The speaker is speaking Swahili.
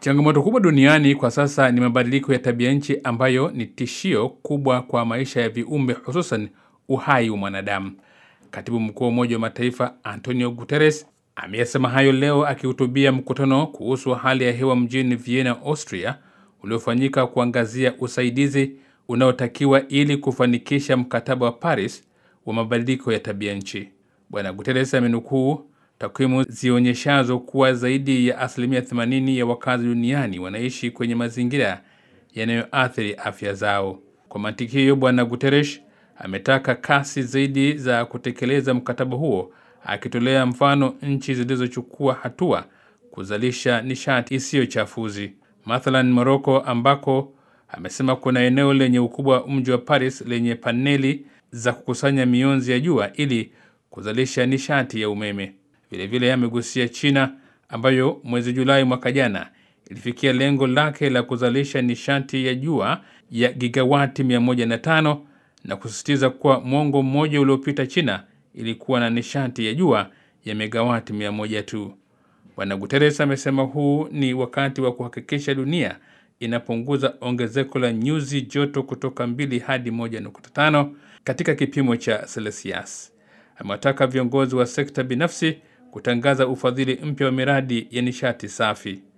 Changamoto kubwa duniani kwa sasa ni mabadiliko ya tabia nchi ambayo ni tishio kubwa kwa maisha ya viumbe, hususan uhai wa mwanadamu. Katibu mkuu wa Umoja wa Mataifa Antonio Guterres ameyasema hayo leo akihutubia mkutano kuhusu hali ya hewa mjini Vienna, Austria, uliofanyika kuangazia usaidizi unaotakiwa ili kufanikisha mkataba wa Paris wa mabadiliko ya tabia nchi. Bwana Guterres amenukuu takwimu zionyeshazo kuwa zaidi ya 80% ya wakazi duniani wanaishi kwenye mazingira yanayoathiri afya zao. Kwa mantiki hiyo, Bwana Guterres ametaka kasi zaidi za kutekeleza mkataba huo, akitolea mfano nchi zilizochukua hatua kuzalisha nishati isiyo chafuzi. Mathalan Morocco, ambako amesema kuna eneo lenye ukubwa wa mji wa Paris lenye paneli za kukusanya mionzi ya jua ili kuzalisha nishati ya umeme. Vile vile amegusia China ambayo mwezi Julai mwaka jana ilifikia lengo lake la kuzalisha nishati ya jua ya gigawati 105 na kusisitiza kuwa mwongo mmoja uliopita China ilikuwa na nishati ya jua ya megawati 100 tu. Bwana Guterres amesema huu ni wakati wa kuhakikisha dunia inapunguza ongezeko la nyuzi joto kutoka 2 hadi 1.5 katika kipimo cha Celsius. Amewataka viongozi wa sekta binafsi kutangaza ufadhili mpya wa miradi ya nishati safi.